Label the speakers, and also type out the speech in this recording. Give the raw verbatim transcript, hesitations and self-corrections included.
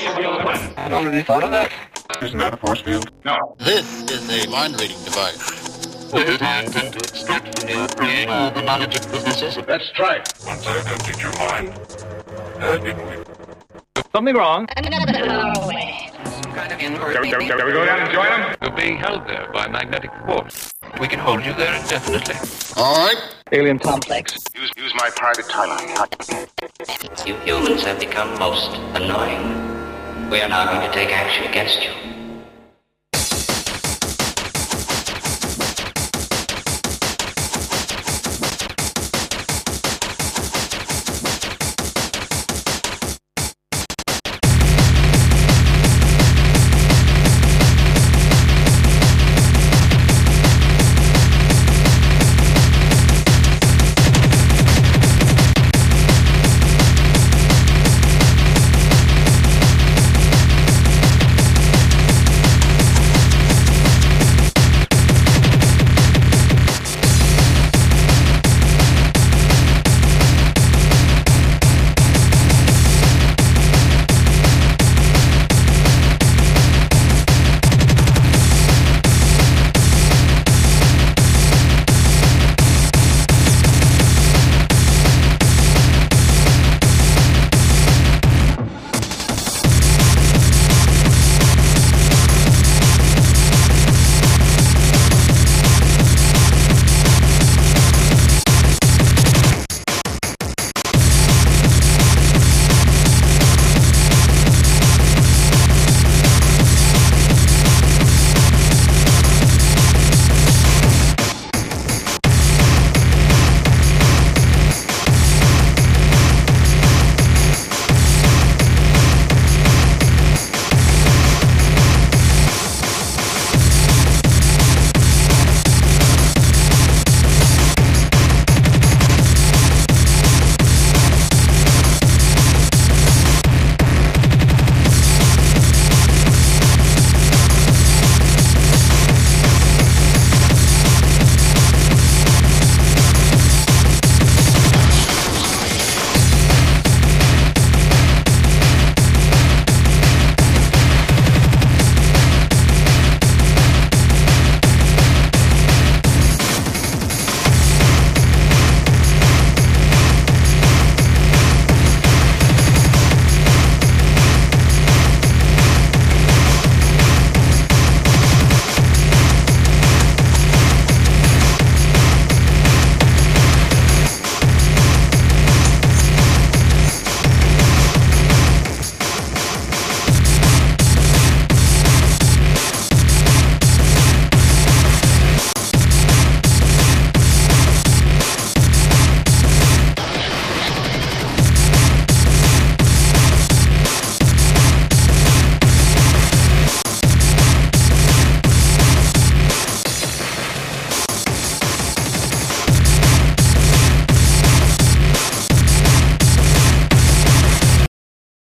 Speaker 1: I've already thought of that. Isn't that a force field? No.
Speaker 2: This is a mind-reading device.
Speaker 1: It I intend to extract from your brain all the knowledge of businesses. Let's try it. Once I've emptied your mind, uh, it will...
Speaker 3: Something wrong.
Speaker 4: Some kind of
Speaker 3: Shall we, shall we, shall we go down and join them?
Speaker 5: You're being held there by magnetic force. We can hold you there indefinitely.
Speaker 2: All right.
Speaker 3: Alien complex.
Speaker 1: Use, use my private timeline.
Speaker 4: You humans have become most annoying. We are now going to take action against you.